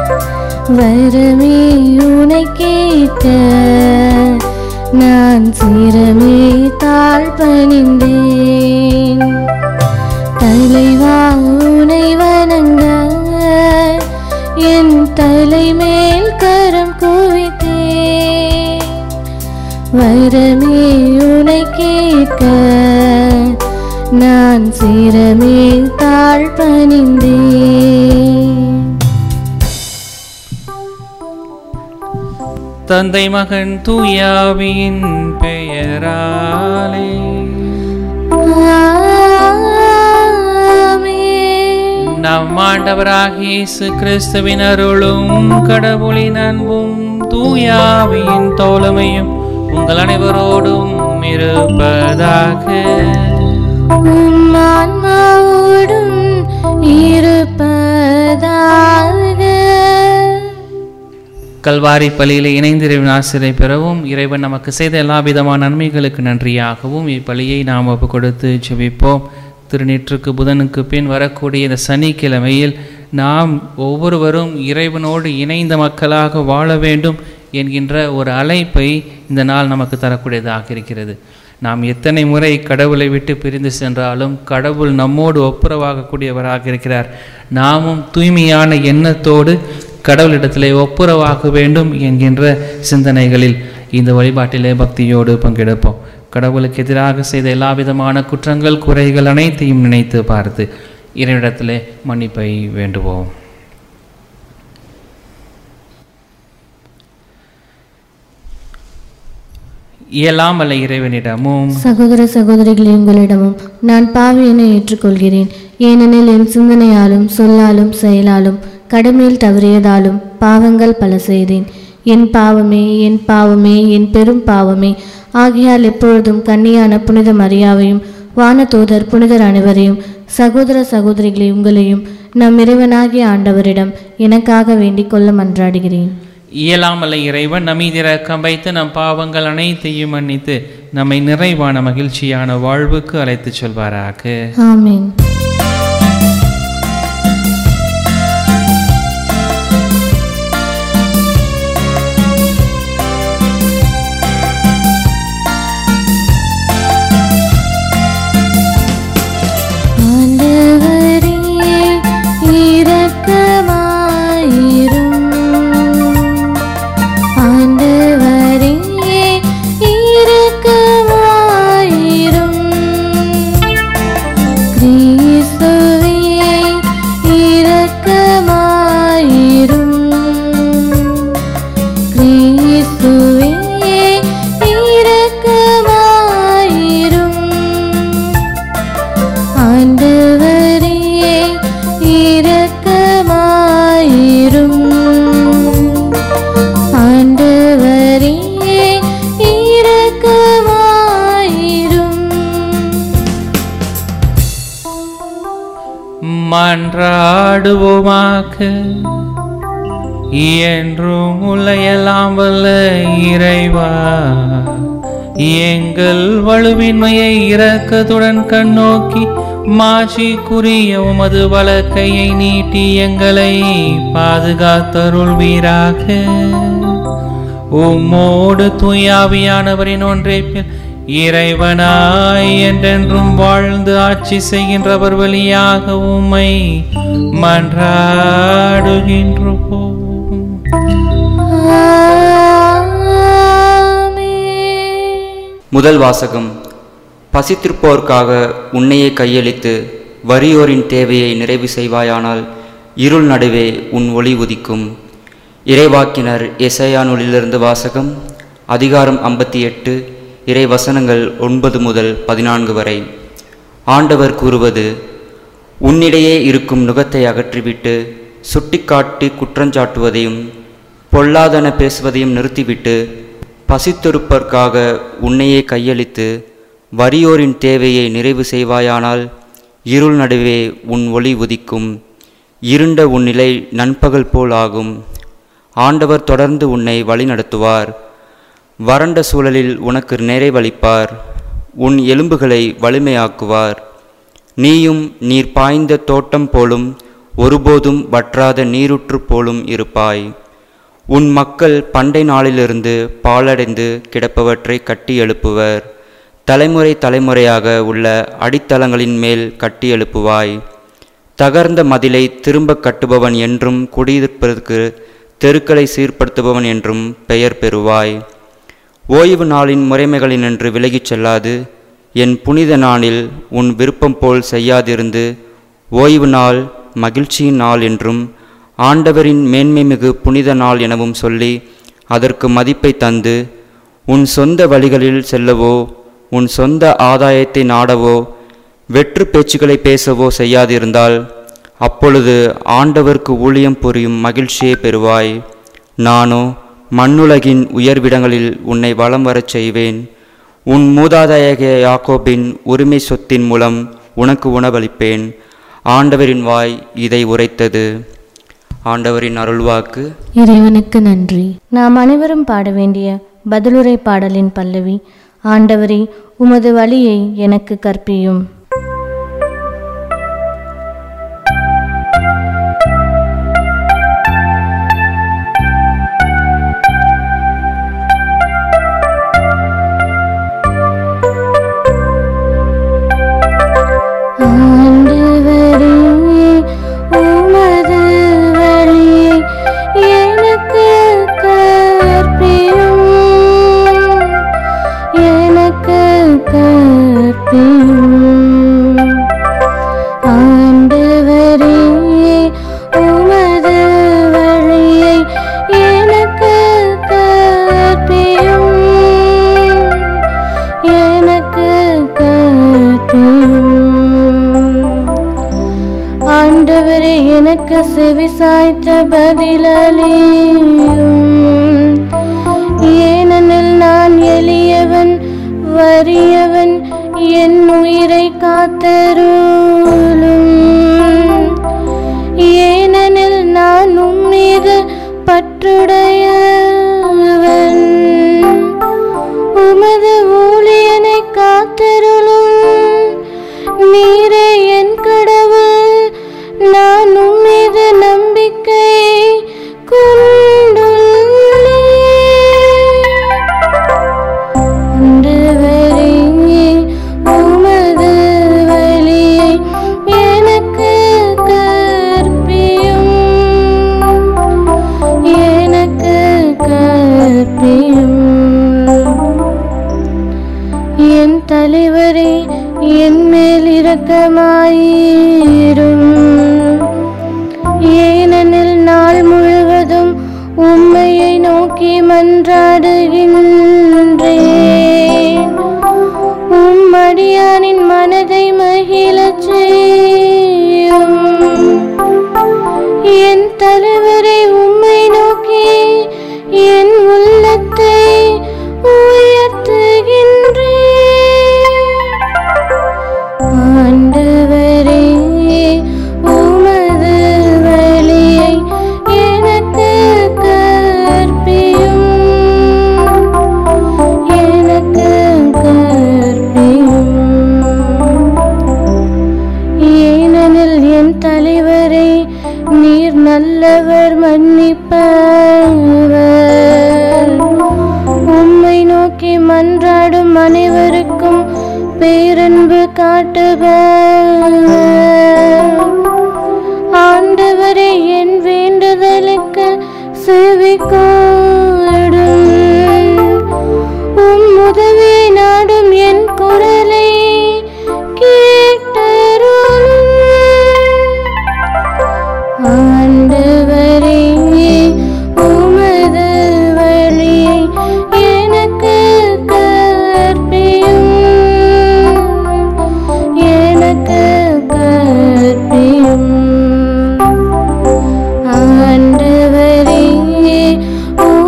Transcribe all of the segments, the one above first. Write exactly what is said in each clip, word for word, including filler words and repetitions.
வரமே உனை கேட்க நான் சிரமே தாழ் பணிந்தேன். தலைவா உனை வணங்க என் தலைமேல் கரம் குவித்தேன். வரமே உனை கேட்க நான் சிரமேல் தாழ் பணிந்தேன். தந்தை மகன் தூயாவின் பெயராலே நம் ஆண்டவராகிய இயேசு கிறிஸ்துவின் அருளும் கடவுளின் அன்பும் தூயாவின் தோழமையும் உங்கள் அனைவரோடும் இருப்பதாக. ஆன்மாவோடும் இருப்பதாக. கல்வாரி பலியில் இணைந்து இறைவன் ஆசிரியை பெறவும், இறைவன் நமக்கு செய்த எல்லா விதமான நன்மைகளுக்கு நன்றியாகவும் இப்பலியை நாம் ஒப்பு கொடுத்து ஜெபிப்போம். திருநீற்றுக்கு புதனுக்கு பின் வரக்கூடிய இந்த சனிக்கிழமையில் நாம் ஒவ்வொருவரும் இறைவனோடு இணைந்த மக்களாக வாழ வேண்டும் என்கின்ற ஒரு அழைப்பை இந்த நாள் நமக்கு தரக்கூடியதாக இருக்கிறது. நாம் எத்தனை முறை கடவுளை விட்டு பிரிந்து சென்றாலும் கடவுள் நம்மோடு ஒப்புரவாகக்கூடியவராக இருக்கிறார். நாமும் தூய்மையான எண்ணத்தோடு கடவுளிடத்திலே ஒப்புரவாக வேண்டும் என்கின்ற சிந்தனைகளில் இந்த வழிபாட்டிலே பக்தியோடு பங்கெடுப்போம். கடவுளுக்கு எதிராக செய்த எல்லா விதமான குற்றங்கள் குறைகள் அனைத்தையும் நினைத்து பார்த்து இறைவனிடத்திலே மன்னிப்பை வேண்டுவோம். இயலாம் அல்ல இறைவனிடமும் சகோதர சகோதரிகளே உங்களிடமும் நான் பாவியனை ஏற்றுக்கொள்கிறேன். ஏனெனில் என் சிந்தனையாலும் சொல்லாலும் செயலாலும் கடமையில் தவறியதாலும் பாவங்கள் பல செய்தேன். என் பாவமே என் பாவமே என் பெரும் பாவமே. ஆகையால் எப்பொழுதும் கன்னியான புனித மரியாவையும் வானதூதர் புனிதர் அனைவரையும் சகோதர சகோதரிகளை உங்களையும் நம் இறைவனாகிய ஆண்டவரிடம் எனக்காக வேண்டிக் கொள்ள மன்றாடுகிறேன். இயலாமல்ல இறைவன் நம்மீது இரக்கம் வைத்து நம் பாவங்கள் அனைத்தையும் மன்னித்து நம்மை நிறைவான மகிழ்ச்சியான வாழ்வுக்கு அழைத்து செல்வாராக. ஆமென். மன்றாடுவோமாக. என்றும் உலகெல்லாம் வல்ல இறைவா, எங்கள் வலுவின்மையை இரக்கத்துடன் கண்ணோக்கி மாட்சிக்குரிய உமது வலக்கையை நீட்டி எங்களை பாதுகாத்தருள்வீராக. உம்மோடு தூயாவியானவரின் ஒன்றைப்பில் இறைவனாய் என்றென்றும் வாழ்ந்து ஆட்சி செய்கின்றவர் வழியாக உம்மை மன்றாடுகின்றோம். முதல் வாசகம். பசித்திருப்போருக்காக உன்னையே கையளித்து வறியோரின் தேவையை நிறைவு செய்வாயானால் இருள் நடுவே உன் ஒளி உதிக்கும். இறைவாக்கினர் எசையா நூலிலிருந்து வாசகம். அதிகாரம் ஐம்பத்தி எட்டு, இறை வசனங்கள் ஒன்பது முதல் பதினான்கு வரை. ஆண்டவர் கூறுவது: உன்னிடையே இருக்கும் நுகத்தை அகற்றிவிட்டு சுட்டிக்காட்டி குற்றஞ்சாட்டுவதையும் பொல்லாதன பேசுவதையும் நிறுத்திவிட்டு பசித்திருப்பதற்காக உன்னையே கையளித்து வறியோரின் தேவையை நிறைவு செய்வாயானால் இருள் நடுவே உன் ஒளி உதிக்கும். இருண்ட உன் நிலை நண்பகல் போல் ஆகும். ஆண்டவர் தொடர்ந்து உன்னை வழிநடத்துவார். வறண்ட சூழலில் உனக்கு நிறைவளிப்பார். உன் எலும்புகளை வலிமையாக்குவார். நீயும் நீர் பாய்ந்த தோட்டம் போலும் ஒருபோதும் வற்றாத நீருற்று போலும் இருப்பாய். உன் மக்கள் பண்டை நாளிலிருந்து பாழடைந்து கிடப்பவற்றை கட்டி எழுப்புவர். தலைமுறை தலைமுறையாக உள்ள அடித்தளங்களின் மேல் கட்டி எழுப்புவாய். தகர்ந்த மதிலை திரும்ப கட்டுபவன் என்றும் குடியிருப்பதற்கு தெருக்களை சீர்படுத்துபவன் என்றும் பெயர் பெறுவாய். ஓய்வு நாளின் முறைமைகளினின்று விலகிச் செல்லாது என் புனித நாளில் உன் விருப்பம் போல் செய்யாதிருந்து ஓய்வு நாள் மகிழ்ச்சியின் நாள் என்றும் ஆண்டவரின் மேன்மை மிகு புனித நாள் எனவும் சொல்லி அதற்கு மதிப்பை தந்து உன் சொந்த வழிகளில் செல்லவோ உன் சொந்த ஆதாயத்தை நாடவோ வெற்று பேச்சுக்களை பேசவோ செய்யாதிருந்தால் அப்பொழுது ஆண்டவருக்கு ஊழியம் புரியும் மகிழ்ச்சியை பெறுவாய். நானோ மண்ணுலகின் உயர்விடங்களில் உன்னை வலம் வரச் செய்வேன். உன் மூதாதையகிய யாக்கோபின் உரிமை சொத்தின் மூலம் உனக்கு உணவளிப்பேன். ஆண்டவரின் வாய் இதை உரைத்தது. ஆண்டவரின் அருள்வாக்கு. இறைவனுக்கு நன்றி. நாம் அனைவரும் பாட வேண்டிய பதிலுரை பாடலின் பல்லவி. ஆண்டவரே, உமது வழியை எனக்கு கற்பியும். எனக்கு செவிசாய்த்த பதிலளியும். ஏனெனில் நான் எளியவன் வறியவன், என் உயிரை காத்தருளும். ஏனெனில் நான் உம்மீது பற்றுடையவன், உமது ஊழியனை காத்தருளும். நீரே என் கடவுள், நான் உம்மீது நம்பிக்கை கொண்டுள்ளேன். ஆண்டவரே, உமது வழியை எனக்கு கற்பியும், எனக்கு கற்பியும். என் தலைவரே, என் மேல் இரக்கமாயிரும். ஏனெனில் நாள் முழுவதும் உம்மையை நோக்கி மன்றாடுகின்றேன். உம்மடியானின் மனதை மகிழச் செய்யும். என் தலைவரை உம்மை நோக்கி என் உள்ளத்தை உயர்த்துகின்றேன். ஆண்டவரே, உமது வழியை எனக்கு கற்பியும், எனக்கு கற்பியும். ஏனெனில் என் தலைவரை நீர் நல்லவர், மன்னிப்பவர். உம்மை நோக்கி மன்றாடும் அனைவருக்கும் பேரன்பு காட்டுபவர். ஆண்டவரே, என் வேண்டுதலுக்கு செவி கோடும். உம் உதவியை நாடும் என் குரலை கேட்டருளும். ஆண்டவரே, உமது வழியை எனக்கு கற்பியும், எனக்கு கற்பியும். ஆண்டவரே,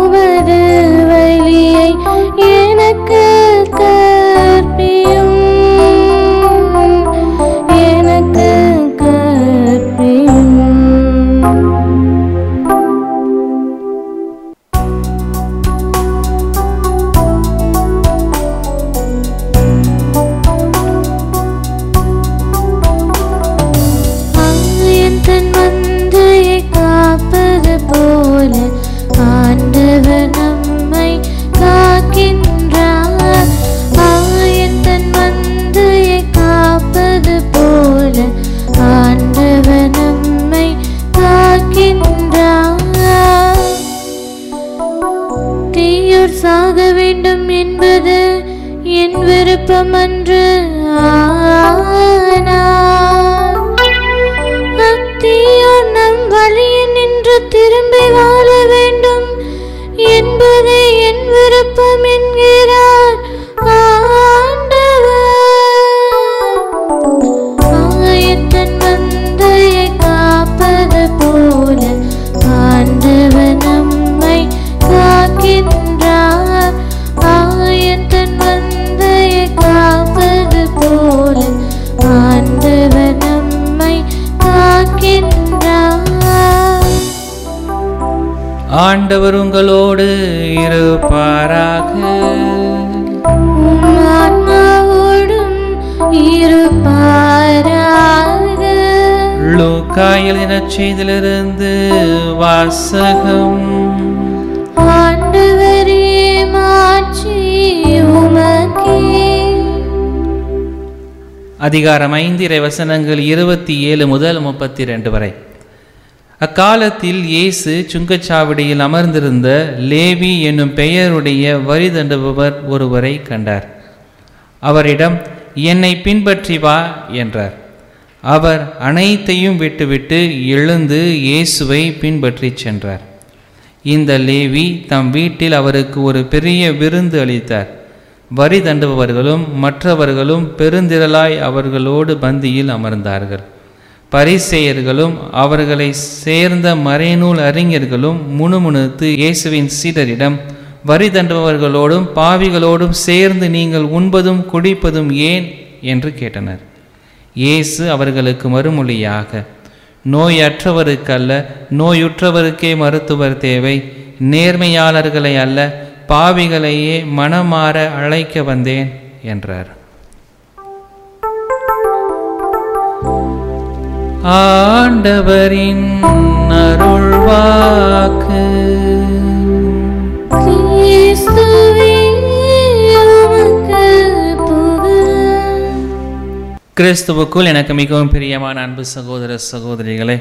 விருப்பமன்று ஆனார். அத்தியோர் நம் வழியில் நின்று திரும்பி வாழ வேண்டும் என்பதே என் விருப்பம் என்கிறார் ஆண்டவர். ஆயத்தன் மந்தையை காப்பது போல ஆண்டவர் நம்மை காக்கின்றார். ஆயத்தன் மந்தையை காப்பது போல ஆண்டவர் நம்மை காக்கின்றார். ஆண்டவர் உங்களோடு இருப்பாராக. உம் ஆன்மாவோடும் இருப்பாராக. லூக்கா எழுதின செய்தியிலிருந்து வாசகம். ஆண்டவரே மாட்சி உமக்கே. அதிகாரம் ஐந்து இறை வசனங்கள் இருபத்தி ஏழு முதல் முப்பத்தி ரெண்டு வரை. அக்காலத்தில் இயேசு சுங்கச்சாவடியில் அமர்ந்திருந்த லேவி என்னும் பெயருடைய வரி தண்டுபவர் ஒருவரை கண்டார். அவரிடம், என்னை பின்பற்றி வா என்றார். அவர் அனைத்தையும் விட்டுவிட்டு எழுந்து இயேசுவை பின்பற்றி சென்றார். இந்த லேவி தம் வீட்டில் அவருக்கு ஒரு பெரிய விருந்து அளித்தார். வரி தண்டுபவர்களும் மற்றவர்களும் பெருந்திரளாய் அவர்களோடு பந்தியில் அமர்ந்தார்கள். பரிசேயர்களும் அவர்களை சேர்ந்த மறைநூல் அறிஞர்களும் முணுமுணுத்து இயேசுவின் சீடரிடம், வரி தண்டுபவர்களோடும் பாவிகளோடும் சேர்ந்து நீங்கள் உண்பதும் குடிப்பதும் ஏன் என்று கேட்டனர். இயேசு அவர்களுக்கு மறுமொழியாக, நோயற்றவருக்கல்ல நோயுற்றவருக்கே மருத்துவர் தேவை. நேர்மையாளர்களை அல்ல பாவிகளையே மனமாற அழைக்க வந்தேன் என்றார். ஆண்டவரின் அருள்வாக்கு. கிறிஸ்துவே உமக்கு புகழ். கிறிஸ்துவுக்குள் எனக்கு மிகவும் பிரியமான அன்பு சகோதர சகோதரிகளே,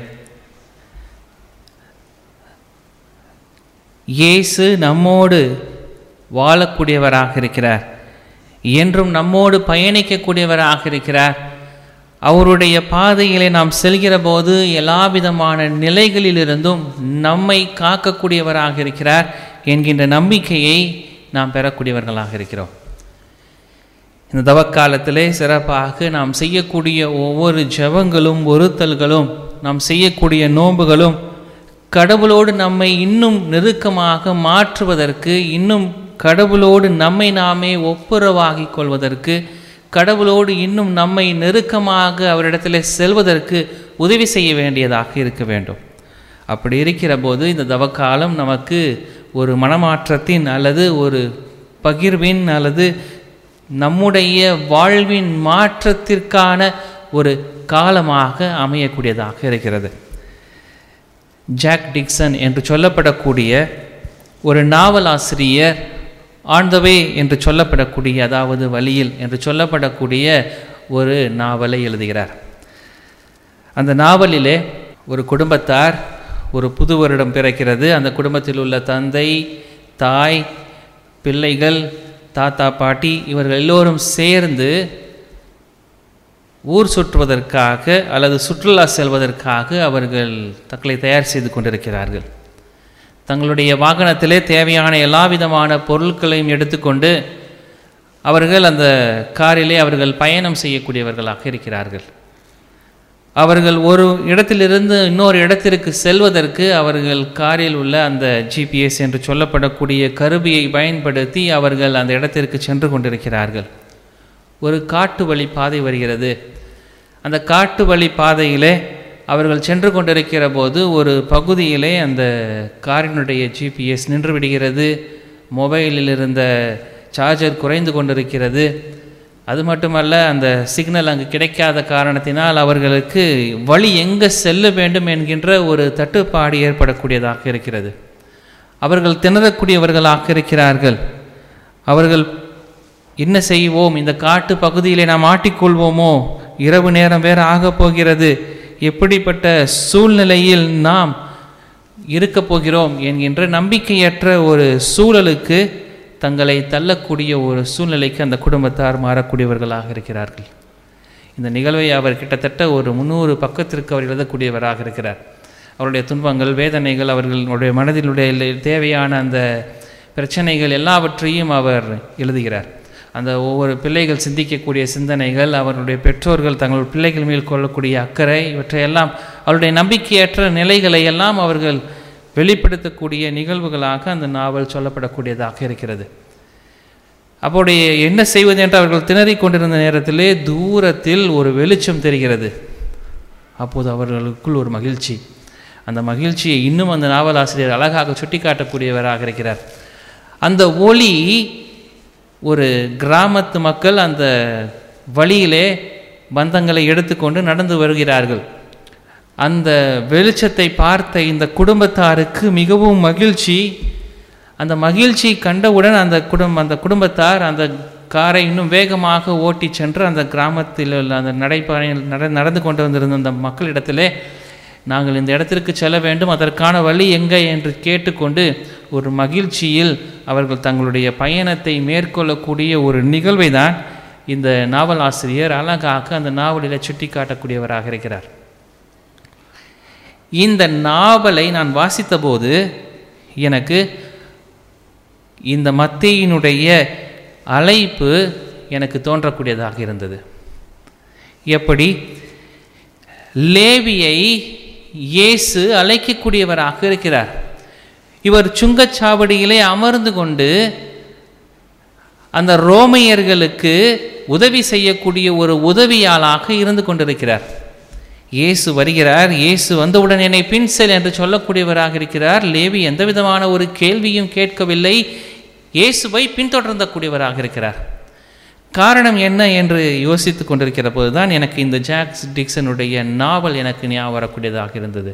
இயேசு நம்மோடு வாழக்கூடியவராக இருக்கிறார். என்றும் நம்மோடு பயணிக்கக்கூடியவராக இருக்கிறார். அவருடைய பாதையிலே நாம் செல்கிற போது எல்லா விதமான நிலைகளிலிருந்தும் நம்மை காக்கக்கூடியவராக இருக்கிறார் என்கின்ற நம்பிக்கையை நாம் பெறக்கூடியவர்களாக இருக்கிறோம். இந்த தவக்காலத்திலே சிறப்பாக நாம் செய்யக்கூடிய ஒவ்வொரு ஜெபங்களும் ஒருத்தல்களும், நாம் செய்யக்கூடிய நோன்புகளும் கடவுளோடு நம்மை இன்னும் நெருக்கமாக மாற்றுவதற்கு, இன்னும் கடவுளோடு நம்மை நாமே ஒப்புரவாகிக் கொள்வதற்கு, கடவுளோடு இன்னும் நம்மை நெருக்கமாக அவரிடத்தில் செல்வதற்கு உதவி செய்ய வேண்டியதாக இருக்க வேண்டும். அப்படி இருக்கிற போது இந்த தவக்காலம் நமக்கு ஒரு மனமாற்றத்தின் அல்லது ஒரு பகிர்வின் அல்லது நம்முடைய வாழ்வின் மாற்றத்திற்கான ஒரு காலமாக அமையக்கூடியதாக இருக்கிறது. ஜாக் டிக்சன் என்று சொல்லப்படக்கூடிய ஒரு நாவலாசிரியர் ஆன் த வே என்று சொல்லப்படக்கூடிய, அதாவது வழியில் என்று சொல்லப்படக்கூடிய ஒரு நாவலை எழுதுகிறார். அந்த நாவலிலே ஒரு குடும்பத்தார், ஒரு புது வருடம் பிறக்கிறது. அந்த குடும்பத்தில் உள்ள தந்தை, தாய், பிள்ளைகள், தாத்தா, பாட்டி இவர்கள் எல்லோரும் சேர்ந்து ஊர் சுற்றுவதற்காக அல்லது சுற்றுலா செல்வதற்காக அவர்கள் தங்களை தயார் செய்து கொண்டிருக்கிறார்கள். தங்களுடைய வாகனத்திலே தேவையான எல்லா விதமான பொருட்களையும் எடுத்துக்கொண்டு அவர்கள் அந்த காரிலே அவர்கள் பயணம் செய்யக்கூடியவர்களாக இருக்கிறார்கள். அவர்கள் ஒரு இடத்திலிருந்து இன்னொரு இடத்திற்கு செல்வதற்கு அவர்கள் காரில் உள்ள அந்த ஜிபிஎஸ் என்று சொல்லப்படக்கூடிய கருவியை பயன்படுத்தி அவர்கள் அந்த இடத்திற்கு சென்று கொண்டிருக்கிறார்கள். ஒரு காட்டு வழி பாதை வருகிறது. அந்த காட்டு வழி பாதையிலே அவர்கள் சென்று கொண்டிருக்கிற போது ஒரு பகுதியிலே அந்த காரினுடைய ஜிபிஎஸ் நின்று விடுகிறது. மொபைலில் இருந்த சார்ஜர் குறைந்து கொண்டிருக்கிறது. அது மட்டுமல்ல, அந்த சிக்னல் அங்கு கிடைக்காத காரணத்தினால் அவர்களுக்கு வழி எங்கே செல்ல வேண்டும் என்கின்ற ஒரு தட்டுப்பாடு ஏற்படக்கூடியதாக இருக்கிறது. அவர்கள் திணறக்கூடியவர்களாக இருக்கிறார்கள். அவர்கள் என்ன செய்வோம், இந்த காட்டு பகுதியிலே நாம் மாட்டிக்கொள்வோமோ, இரவு நேரம் வேற ஆகப் போகிறது, எப்படிப்பட்ட சூழ்நிலையில் நாம் இருக்கப் போகிறோம் என்கின்ற நம்பிக்கையற்ற ஒரு சூழலுக்கு தங்களை தள்ளக்கூடிய ஒரு சூழ்நிலைக்கு அந்த குடும்பத்தார் மாறக்கூடியவர்களாக இருக்கிறார்கள். இந்த நிகழ்வை அவர் கிட்டத்தட்ட ஒரு முந்நூறு பக்கத்திற்கு அவர் எழுதக்கூடியவராக இருக்கிறார். அவருடைய துன்பங்கள், வேதனைகள், அவர்களுடைய மனதிலுடைய தேவையான அந்த பிரச்சனைகள் எல்லாவற்றையும் அவர் எழுதுகிறார். அந்த ஒவ்வொரு பிள்ளைகள் சிந்திக்கக்கூடிய சிந்தனைகள், அவருடைய பெற்றோர்கள் தங்கள் பிள்ளைகள் மேல் கொள்ளக்கூடிய அக்கறை, இவற்றையெல்லாம் அவருடைய நம்பிக்கையற்ற நிலைகளை எல்லாம் அவர்கள் வெளிப்படுத்தக்கூடிய நிகழ்வுகளாக அந்த நாவல் சொல்லப்படக்கூடியதாக இருக்கிறது. அப்போடைய என்ன செய்வது என்று அவர்கள் திணறிக் கொண்டிருந்த நேரத்திலே தூரத்தில் ஒரு வெளிச்சம் தெரிகிறது. அப்போது அவர்களுக்குள் ஒரு மகிழ்ச்சி. அந்த மகிழ்ச்சியை இன்னும் அந்த நாவலாசிரியர் அழகாக சுட்டிக்காட்டக்கூடியவராக இருக்கிறார். அந்த ஒளி, ஒரு கிராமத்து மக்கள் அந்த வழியிலே பந்தங்களை எடுத்துக்கொண்டு நடந்து வருகிறார்கள். அந்த வெளிச்சத்தை பார்த்த இந்த குடும்பத்தாருக்கு மிகவும் மகிழ்ச்சி. அந்த மகிழ்ச்சி கண்டவுடன் அந்த குடும்ப அந்த குடும்பத்தார் அந்த காரை இன்னும் வேகமாக ஓட்டி சென்று அந்த கிராமத்தில் உள்ள அந்த நடைபாதையில் நட நடந்து கொண்டு வந்திருந்த அந்த மக்களிடத்திலே, நாங்கள் இந்த இடத்திற்கு செல்ல வேண்டும், அதற்கான வழி எங்கே என்று கேட்டுக்கொண்டு ஒரு மகிழ்ச்சியில் அவர்கள் தங்களுடைய பயணத்தை மேற்கொள்ளக்கூடிய ஒரு நிகழ்வை தான் இந்த நாவல் ஆசிரியர் அழகாக அந்த நாவலில் சுட்டி காட்டக்கூடியவராக இருக்கிறார். இந்த நாவலை நான் வாசித்த போது எனக்கு இந்த மத்தேயினுடைய அழைப்பு எனக்கு தோன்றக்கூடியதாக இருந்தது. எப்படி லேவியை இயேசு அழைக்கக்கூடியவராக இருக்கிறார். இவர் சுங்கச்சாவடியிலே அமர்ந்து கொண்டு அந்த ரோமையர்களுக்கு உதவி செய்யக்கூடிய ஒரு உதவியாளாக இருந்து கொண்டிருக்கிறார். இயேசு வருகிறார். இயேசு வந்தவுடன் என்னை பின் செல் என்று சொல்லக்கூடியவராக இருக்கிறார். லேவி எந்த விதமான ஒரு கேள்வியும் கேட்கவில்லை, இயேசுவை பின்தொடர்ந்தக்கூடியவராக இருக்கிறார். காரணம் என்ன என்று யோசித்து கொண்டிருக்கிற போது தான் எனக்கு இந்த ஜாக்ஸ் டிக்சனுடைய நாவல் எனக்கு ஞாபகம் வரக்கூடியதாக இருந்தது.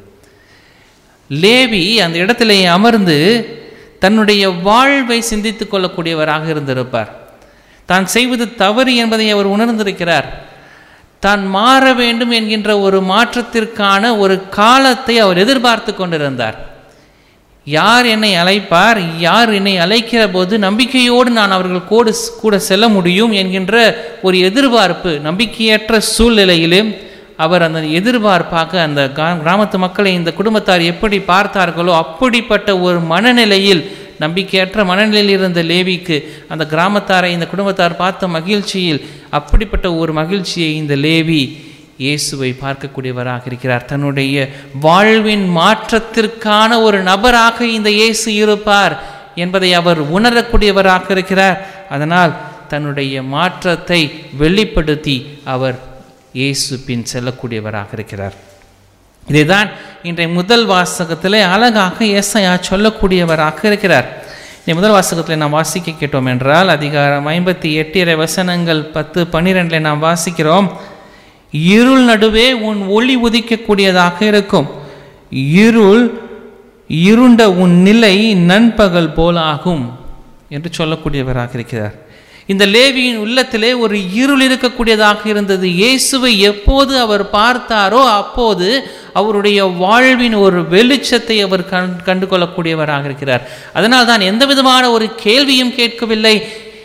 லேவி அந்த இடத்திலே அமர்ந்து தன்னுடைய வாழ்வை சிந்தித்து கொள்ளக்கூடியவராக இருந்திருப்பார். தான் செய்வது தவறு என்பதை அவர் உணர்ந்திருக்கிறார். தான் மாற வேண்டும் என்கின்ற ஒரு மாற்றத்திற்கான ஒரு காலத்தை அவர் எதிர்பார்த்து கொண்டிருந்தார். யார் என்னை அழைப்பார், யார் என்னை அழைக்கிற போது நம்பிக்கையோடு நான் அவர்கள் கூட கூட செல்ல முடியும் என்கின்ற ஒரு எதிர்பார்ப்பு. நம்பிக்கையற்ற சூழ்நிலையிலும் அவர் அந்த எதிர்பார்ப்பாக அந்த கிராமத்து மக்களை இந்த குடும்பத்தார் எப்படி பார்த்தார்களோ அப்படிப்பட்ட ஒரு மனநிலையில், நம்பிக்கையற்ற மனநிலையில் இருந்த லேவிக்கு அந்த கிராமத்தாரை இந்த குடும்பத்தார் பார்த்த மகிழ்ச்சியில் அப்படிப்பட்ட ஒரு மகிழ்ச்சியை இந்த லேவி இயேசுவை பார்க்கக்கூடியவராக இருக்கிறார். தன்னுடைய வாழ்வின் மாற்றத்திற்கான ஒரு நபராக இந்த இயேசு இருப்பார் என்பதை அவர் உணரக்கூடியவராக இருக்கிறார். அதனால் தன்னுடைய மாற்றத்தை வெளிப்படுத்தி அவர் இயேசு பின் செல்லக்கூடியவராக இருக்கிறார். இதைதான் இன்றைய முதல் வாசகத்திலே அழகாக ஏசாயா சொல்லக்கூடியவராக இருக்கிறார். இந்த முதல் வாசகத்தில் நாம் வாசிக்க கேட்டோம் என்றால் அதிகாரம் ஐம்பத்தி எட்டு இறை வசனங்கள் பத்து பன்னிரெண்டில் நாம் வாசிக்கிறோம், இருள் நடுவே உன் ஒளி உதிக்கக்கூடியதாக இருக்கும், இருள் இருண்ட உன் நிலை நண்பகல் போல் ஆகும் என்று சொல்லக்கூடியவராக இருக்கிறார். இந்த லேவியின் உள்ளத்திலே ஒரு இருள் இருக்கக்கூடியதாக இருந்தது. இயேசுவை எப்போது அவர் பார்த்தாரோ அப்போது அவருடைய வாழ்வின் ஒரு வெளிச்சத்தை அவர் கண் கண்டு கொள்ளக்கூடியவராக இருக்கிறார். அதனால் தான் எந்த விதமான ஒரு கேள்வியும் கேட்கவில்லை.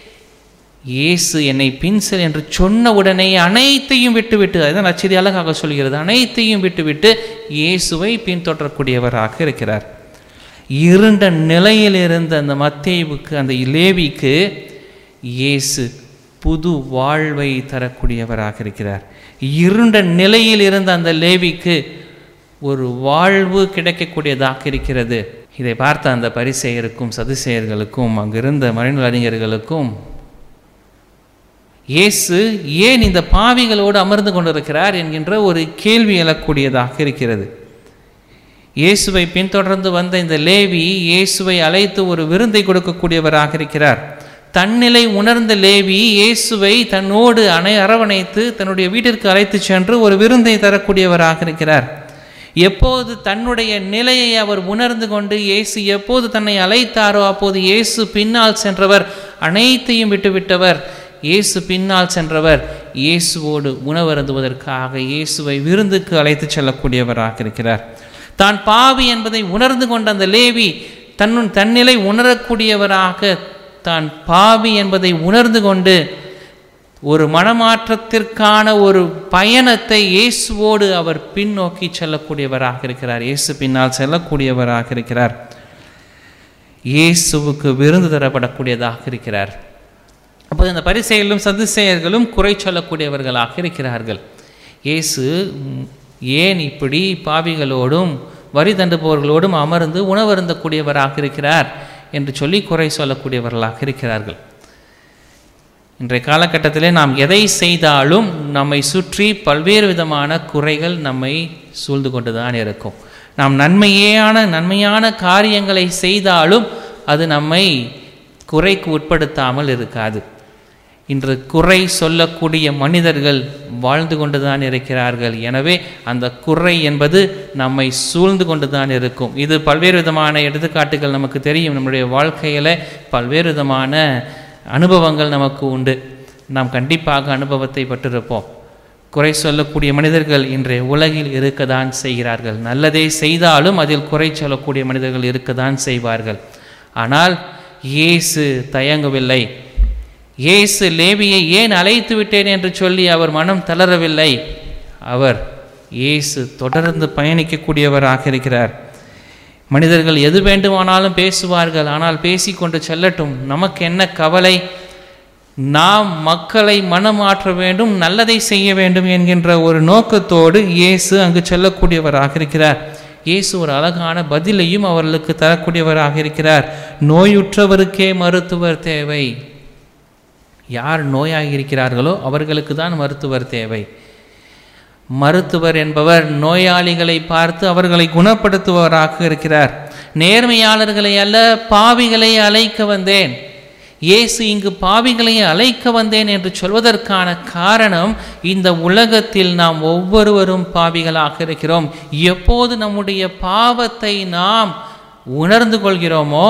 இயேசு என்னை பின்செல் என்று சொன்ன உடனே அனைத்தையும் விட்டுவிட்டு, அதுதான் நற்செய்தி அழகாக சொல்கிறது, அனைத்தையும் விட்டுவிட்டு இயேசுவை பின்தொற்றக்கூடியவராக இருக்கிறார். இருண்ட நிலையில் இருந்த அந்த மத்தேயுவுக்கு, அந்த லேவிக்கு இயேசு புது வாழ்வை தரக்கூடியவராக இருக்கிறார். இருண்ட நிலையில் இருந்த அந்த லேவிக்கு ஒரு வாழ்வு கிடைக்கக்கூடியதாக இருக்கிறது. இதை பார்த்த அந்த பரிசேயருக்கும் சதுசேயர்களுக்கும் அங்கிருந்த மறைநூல் அறிஞர்களுக்கும் இயேசு ஏன் இந்த பாவிகளோடு அமர்ந்து கொண்டிருக்கிறார் என்கின்ற ஒரு கேள்வி எழக்கூடியதாக இருக்கிறது. இயேசுவை பின்தொடர்ந்து வந்த இந்த லேவி இயேசுவை அழைத்து ஒரு விருந்தை கொடுக்கக்கூடியவராக இருக்கிறார். தன்னிலை உணர்ந்த லேவி இயேசுவை தன்னோடு அணை அரவணைத்து தன்னுடைய வீட்டிற்கு அழைத்து சென்று ஒரு விருந்தை தரக்கூடியவராக இருக்கிறார். எப்போது தன்னுடைய நிலையை அவர் உணர்ந்து கொண்டு இயேசு எப்போது தன்னை அழைத்தாரோ அப்போது இயேசு பின்னால் சென்றவர், அனைத்தையும் விட்டுவிட்டவர், இயேசு பின்னால் சென்றவர், இயேசுவோடு உணவருந்துவதற்காக இயேசுவை விருந்துக்கு அழைத்து செல்லக்கூடியவராக இருக்கிறார். தான் பாவி என்பதை உணர்ந்து கொண்ட அந்த லேவி தன்னு தன்னிலை உணரக்கூடியவராக தான் பாவி என்பதை உணர்ந்து கொண்டு ஒரு மனமாற்றத்திற்கான ஒரு பயணத்தை இயேசுவோடு அவர் பின்னோக்கி செல்லக்கூடியவராக இருக்கிறார். இயேசு பின்னால் செல்லக்கூடியவராக இருக்கிறார். இயேசுவுக்கு விருந்து தரப்படக்கூடியதாக இருக்கிறார். அப்போது இந்த பரிசேயர்களும் சதுசேயர்களும் குறை சொல்லக்கூடியவர்களாக இருக்கிறார்கள். இயேசு ஏன் இப்படி பாவிகளோடும் வரி தண்டுபவர்களோடும் அமர்ந்து உணவருந்தக்கூடியவராக இருக்கிறார் என்று சொல்லி குறை சொல்லக்கூடியவர்களாக இருக்கிறார்கள். இன்றைய காலகட்டத்திலே நாம் எதை செய்தாலும் நம்மை சுற்றி பல்வேறு விதமான குறைகள் நம்மை சூழ்ந்து கொண்டு தான் இருக்கும். நாம் நன்மையான நன்மையான காரியங்களை செய்தாலும் அது நம்மை குறைக்கு உட்படுத்தாமல் இருக்காது. இன்று குறை சொல்லக்கூடிய மனிதர்கள் வாழ்ந்து கொண்டு தான் இருக்கிறார்கள். எனவே அந்த குறை என்பது நம்மை சூழ்ந்து கொண்டு தான் இருக்கும். இது பல்வேறு விதமான எடுத்துக்காட்டுகள் நமக்கு தெரியும். நம்முடைய வாழ்க்கையில் பல்வேறு விதமான அனுபவங்கள் நமக்கு உண்டு. நாம் கண்டிப்பாக அனுபவத்தை பட்டிருப்போம். குறை சொல்லக்கூடிய மனிதர்கள் இன்றைய உலகில் இருக்கத்தான் செய்கிறார்கள். நல்லதே செய்தாலும் அதில் குறை சொல்லக்கூடிய மனிதர்கள் இருக்கத்தான் செய்வார்கள். ஆனால் இயேசு தயங்கவில்லை. இயேசு லேவியை ஏன் அழைத்து விட்டேன் என்று சொல்லி அவர் மனம் தளரவில்லை. அவர் இயேசு தொடர்ந்து பயணிக்கக்கூடியவராக இருக்கிறார். மனிதர்கள் எது வேண்டுமானாலும் பேசுவார்கள், ஆனால் பேசிக்கொண்டு செல்லட்டும், நமக்கு என்ன கவலை? நாம் மக்களை மனமாற்ற வேண்டும், நல்லதை செய்ய வேண்டும் என்கின்ற ஒரு நோக்கத்தோடு இயேசு அங்கு செல்லக்கூடியவராக இருக்கிறார். இயேசு ஒரு அழகான பதிலையும் அவர்களுக்கு தரக்கூடியவராக இருக்கிறார். நோயுற்றவருக்கே மருத்துவர் தேவை. யார் நோயாக இருக்கிறார்களோ அவர்களுக்கு தான் மருத்துவர் தேவை. மருத்துவர் என்பவர் நோயாளிகளை பார்த்து அவர்களை குணப்படுத்துபவராக இருக்கிறார். நேர்மையாளர்களை அல்ல, பாவிகளை அழைக்க வந்தேன். இயேசு இங்கு பாவிகளை அழைக்க வந்தேன் என்று சொல்வதற்கான காரணம், இந்த உலகத்தில் நாம் ஒவ்வொருவரும் பாவிகளாக இருக்கிறோம். எப்போது நம்முடைய பாவத்தை நாம் உணர்ந்து கொள்கிறோமோ,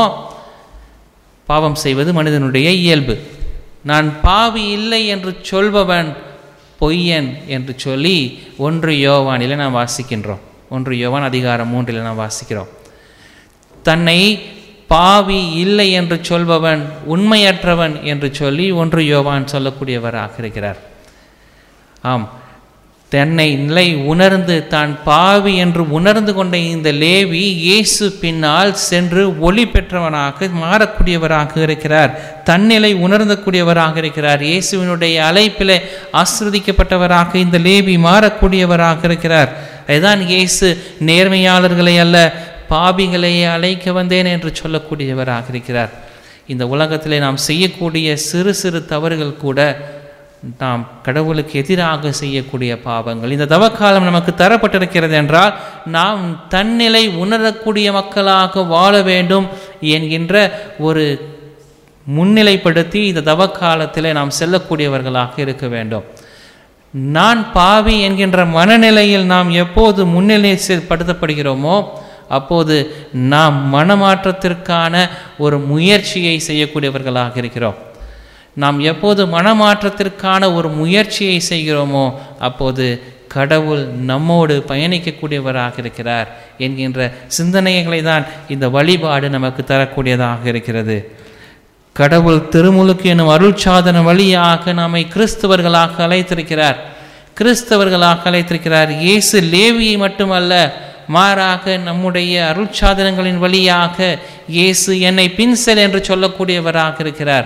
பாவம் செய்வது மனிதனுடைய இயல்பு. நான் பாவி இல்லை என்று சொல்பவன் பொய்யன் என்று சொல்லி ஒன்று யோவானில் நாம் வாசிக்கின்றோம். ஒன்று யோவான் அதிகாரம் மூன்றில் நாம் வாசிக்கிறோம். தன்னை பாவி இல்லை என்று சொல்பவன் உண்மையற்றவன் என்று சொல்லி ஒன்று யோவான் சொல்லக்கூடியவராக இருக்கிறார். ஆம், தன்னை நிலை உணர்ந்து தான் பாவி என்று உணர்ந்து கொண்ட இந்த லேவி இயேசு பின்னால் சென்று ஒளி பெற்றவனாக மாறக்கூடியவராக இருக்கிறார். தன்னிலை உணர்ந்தக்கூடியவராக இருக்கிறார். இயேசுவினுடைய அழைப்பிலே ஆசிர்வதிக்கப்பட்டவராக இந்த லேவி மாறக்கூடியவராக இருக்கிறார். அதுதான் இயேசு நேர்மையாளர்களை அல்ல, பாவிகளையே அழைக்க வந்தேன் என்று சொல்லக்கூடியவராக இருக்கிறார். இந்த உலகத்திலே நாம் செய்யக்கூடிய சிறு சிறு தவறுகள் கூட நாம் கடவுளுக்கு எதிராக செய்யக்கூடிய பாவங்கள். இந்த தவக்காலம் நமக்கு தரப்பட்டிருக்கிறது என்றால் நாம் தன்னிலை உணரக்கூடிய மக்களாக வாழ வேண்டும் என்கின்ற ஒரு முன்னிலைப்படுத்தி இந்த தவக்காலத்தில் நாம் செல்லக்கூடியவர்களாக இருக்க வேண்டும். நான் பாவி என்கின்ற மனநிலையில் நாம் எப்போது முன்னிலைப்படுத்தப்படுகிறோமோ அப்போது நாம் மனமாற்றத்திற்கான ஒரு முயற்சியை செய்யக்கூடியவர்களாக இருக்கிறோம். நாம் எப்போது மனமாற்றத்திற்கான ஒரு முயற்சியை செய்கிறோமோ அப்போது கடவுள் நம்மோடு பயணிக்கக்கூடியவராக இருக்கிறார் என்கின்ற சிந்தனைகளை தான் இந்த வழிபாடு நமக்கு தரக்கூடியதாக இருக்கிறது. கடவுள் திருமுழுக்கு எனும் அருள்சாதன வழியாக நம்மை கிறிஸ்தவர்களாக அழைத்திருக்கிறார். கிறிஸ்தவர்களாக அழைத்திருக்கிறார். இயேசு லேவியை மட்டுமல்ல, மாறாக நம்முடைய அருள்சாதனங்களின் வழியாக இயேசு என்னை பின்செல் என்று சொல்லக்கூடியவராக இருக்கிறார்.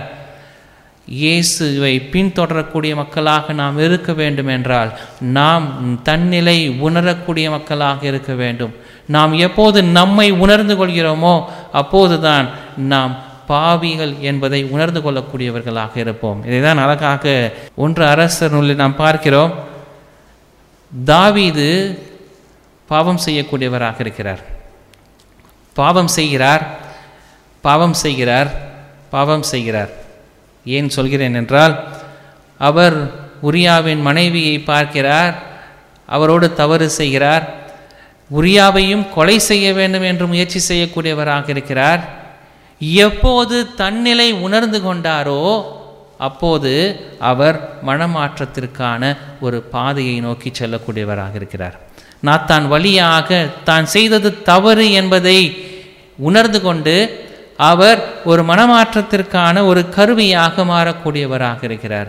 இயேசுவை பின்தொடரக்கூடிய மக்களாக நாம் இருக்க வேண்டும் என்றால் நாம் தன்னிலை உணரக்கூடிய மக்களாக இருக்க வேண்டும். நாம் எப்போது நம்மை உணர்ந்து கொள்கிறோமோ அப்போதுதான் நாம் பாவிகள் என்பதை உணர்ந்து கொள்ளக்கூடியவர்களாக இருப்போம். இதைதான் அழகாக ஒன்று அரசர் நூலில் நாம் பார்க்கிறோம். தாவீது பாவம் செய்யக்கூடியவராக இருக்கிறார். பாவம் செய்கிறார் பாவம் செய்கிறார் பாவம் செய்கிறார் ஏன் சொல்கிறேன் என்றால், அவர் உரியாவின் மனைவியை பார்க்கிறார், அவரோடு தவறு செய்கிறார். உரியாவையும் கொலை செய்ய வேண்டும் என்று முயற்சி செய்யக்கூடியவராக இருக்கிறார். எப்போது தன்னிலை உணர்ந்து கொண்டாரோ அப்போது அவர் மனமாற்றத்திற்கான ஒரு பாதையை நோக்கி செல்லக்கூடியவராக இருக்கிறார். நாத்தான் வழியாக தான் செய்தது தவறு என்பதை உணர்ந்து கொண்டு அவர் ஒரு மனமாற்றத்திற்கான ஒரு கருவியாக மாறக்கூடியவராக இருக்கிறார்.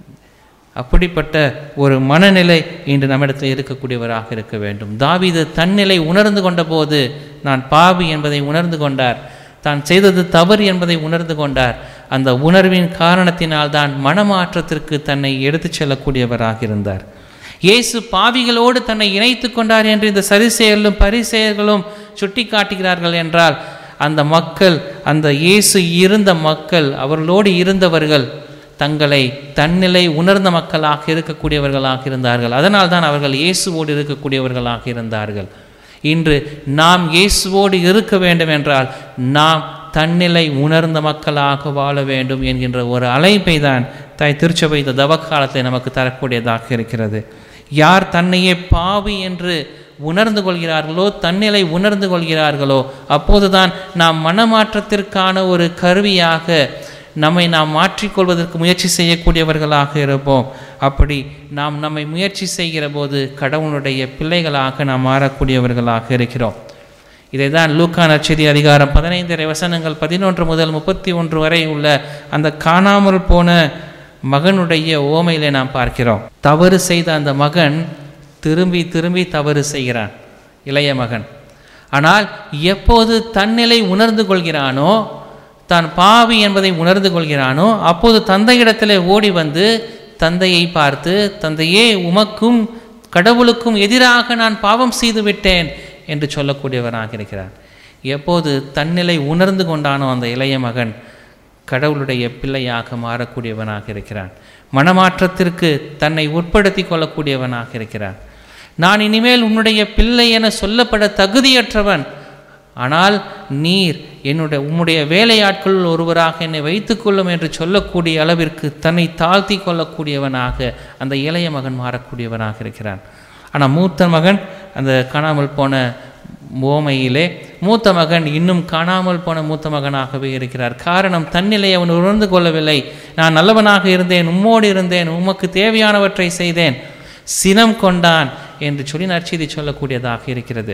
அப்படிப்பட்ட ஒரு மனநிலை இன்று நம்மிடத்தில் இருக்கக்கூடியவராக இருக்க வேண்டும். தாவீது தன்னிலை உணர்ந்து கொண்ட போது நான் பாவி என்பதை உணர்ந்து கொண்டார். தான் செய்தது தவறு என்பதை உணர்ந்து கொண்டார். அந்த உணர்வின் காரணத்தினால் தான் மனமாற்றத்திற்கு தன்னை எடுத்துச் செல்லக்கூடியவராக இருந்தார். இயேசு பாவிகளோடு தன்னை இணைத்து கொண்டார் என்று இந்த சரிசேயர்களும் பரிசேயர்களும் சுட்டி காட்டுகிறார்கள் என்றால், அந்த மக்கள், அந்த இயேசு இருந்த மக்கள், அவர்களோடு இருந்தவர்கள் தங்களை தன்னிலை உணர்ந்த மக்களாக இருக்கக்கூடியவர்களாக இருந்தார்கள். அதனால் தான் அவர்கள் இயேசுவோடு இருக்கக்கூடியவர்களாக இருந்தார்கள். இன்று நாம் இயேசுவோடு இருக்க வேண்டும் என்றால் நாம் தன்னிலை உணர்ந்த மக்களாக வாழ வேண்டும் என்கின்ற ஒரு அழைப்பை தான் தாய் திருச்சபை இந்த தவக்காலத்தை நமக்கு தரக்கூடியதாக இருக்கிறது. யார் தன்னையே பாவி என்று உணர்ந்து கொள்கிறார்களோ, தன்னிலை உணர்ந்து கொள்கிறார்களோ, அப்போதுதான் நாம் மனமாற்றத்திற்கான ஒரு கருவியாக நம்மை நாம் மாற்றிக்கொள்வதற்கு முயற்சி செய்யக்கூடியவர்களாக இருப்போம். அப்படி நாம் நம்மை முயற்சி செய்கிற போது கடவுளுடைய பிள்ளைகளாக நாம் மாறக்கூடியவர்களாக இருக்கிறோம். இதை தான் லூக்கா நற்செய்தி அதிகாரம் பதினைந்தரை வசனங்கள் பதினொன்று முதல் முப்பத்தி ஒன்று வரை உள்ள அந்த காணாமல் போன மகனுடைய ஓமையிலே நாம் பார்க்கிறோம். தவறு செய்த அந்த மகன் திரும்பி திரும்பி தவறு செய்கிறான், இளைய மகன். ஆனால் எப்போது தன்னிலை உணர்ந்து கொள்கிறானோ, தான் பாவி என்பதை உணர்ந்து கொள்கிறானோ, அப்போது தந்தையிடத்திலே ஓடி வந்து தந்தையை பார்த்து, தந்தையே, உமக்கும் கடவுளுக்கும் எதிராக நான் பாவம் செய்து விட்டேன் என்று சொல்லக்கூடியவனாக இருக்கிறான். எப்போது தன்னிலை உணர்ந்து கொண்டானோ அந்த இளைய மகன் கடவுளுடைய பிள்ளையாக மாறக்கூடியவனாக இருக்கிறான். மனமாற்றத்திற்கு தன்னை உட்படுத்தி கொள்ளக்கூடியவனாக இருக்கிறான். நான் இனிமேல் உன்னுடைய பிள்ளை என சொல்லப்பட தகுதியற்றவன், ஆனால் நீர் என்னுடைய உம்முடைய வேலையாட்கள் ஒருவராக என்னை வைத்துக்கொள்ளும் என்று சொல்லக்கூடிய அளவிற்கு தன்னை தாழ்த்தி கொள்ளக்கூடியவனாக அந்த இளைய மகன் மாறக்கூடியவனாக இருக்கிறான். ஆனால் மூத்த மகன், அந்த காணாமல் போன ஓமையிலே மூத்த மகன் இன்னும் காணாமல் போன மூத்த மகனாகவே இருக்கிறார். காரணம், தன்னிலை அவன் உணர்ந்து கொள்ளவில்லை. நான் நல்லவனாக இருந்தேன், உம்மோடு இருந்தேன், உமக்கு தேவையானவற்றை செய்தேன், சினம் கொண்டான் என்று சொல்லி நற்செய்தி சொல்லக்கூடியதாக இருக்கிறது.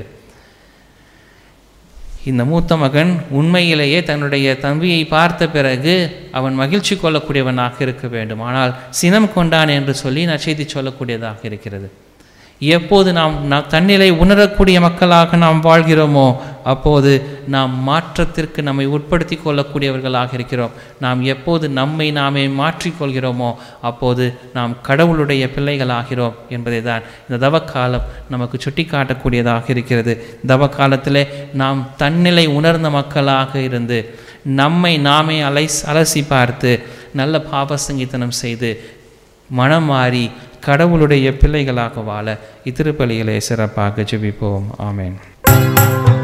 இந்த மூத்த மகன் உண்மையிலேயே தன்னுடைய தம்பியை பார்த்த பிறகு அவன் மகிழ்ச்சி கொள்ளக்கூடியவனாக இருக்க வேண்டும். ஆனால் சினம் கொண்டான் என்று சொல்லி நற்செய்தி சொல்லக்கூடியதாக இருக்கிறது. எப்போது நாம் தன்னிலை உணரக்கூடிய மக்களாக நாம் வாழ்கிறோமோ, அப்போது நாம் மாற்றத்திற்கு நம்மை உட்படுத்தி கொள்ளக்கூடியவர்களாக இருக்கிறோம். நாம் எப்போது நம்மை நாமே மாற்றிக்கொள்கிறோமோ, அப்போது நாம் கடவுளுடைய பிள்ளைகளாகிறோம் என்பதை தான் இந்த தவக்காலம் நமக்கு சுட்டி காட்டக்கூடியதாக இருக்கிறது. தவக்காலத்திலே நாம் தன்னிலை உணர்ந்த மக்களாக இருந்து நம்மை நாமே அலை அலசி பார்த்து நல்ல பாவ சங்கீதனம் செய்து மனம் மாறி கடவுளுடைய பிள்ளைகளாக வாழ இத்திருப்பலியிலே சிறப்பாக ஜெபிப்போம். ஆமென்.